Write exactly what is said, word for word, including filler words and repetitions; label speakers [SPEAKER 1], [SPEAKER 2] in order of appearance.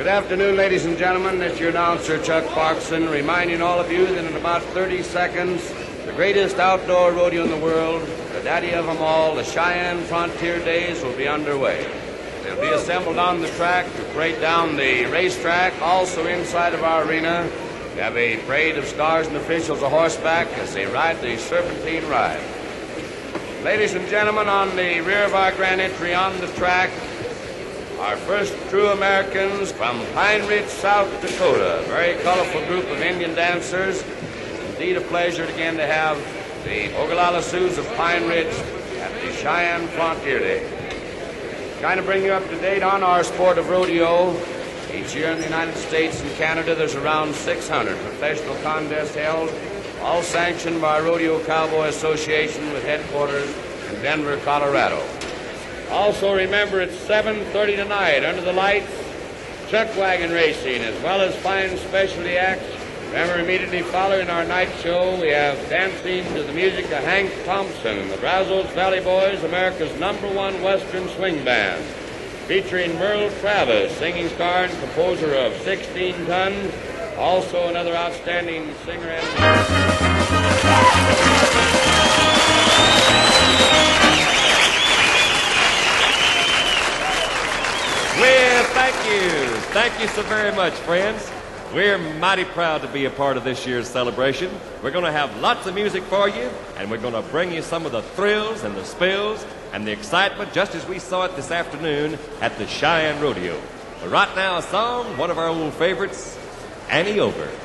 [SPEAKER 1] Good afternoon, ladies and gentlemen. This is your announcer, Chuck Parkson, reminding all of you that in about thirty seconds, the greatest outdoor rodeo in the world, the daddy of them all, the Cheyenne Frontier Days, will be underway. They'll be assembled on the track to parade down the racetrack. Also inside of our arena, we have a parade of stars and officials a horseback as they ride the Serpentine Ride. Ladies and gentlemen, on the rear of our grand entry on the track, our first true Americans from Pine Ridge, South Dakota. A very colorful group of Indian dancers. Indeed a pleasure again to have the Ogallala Sioux of Pine Ridge at the Cheyenne Frontier Day. Trying to bring you up to date on our sport of rodeo. Each year in the United States and Canada, there's around six hundred professional contests held, all sanctioned by Rodeo Cowboy Association with headquarters in Denver, Colorado. Also remember, it's seven thirty tonight, under the lights, chuck wagon racing, as well as fine specialty acts. Remember, immediately following our night show, we have dancing to the music of Hank Thompson, the Brazos Valley Boys, America's number one Western swing band, featuring Merle Travis, singing star and composer of sixteen tons, also another outstanding singer and...
[SPEAKER 2] Well, thank you. Thank you so very much, friends. We're mighty proud to be a part of this year's celebration. We're going to have lots of music for you, and we're going to bring you some of the thrills and the spills and the excitement just as we saw it this afternoon at the Cheyenne Rodeo. But right now, a song, one of our old favorites, Annie Over.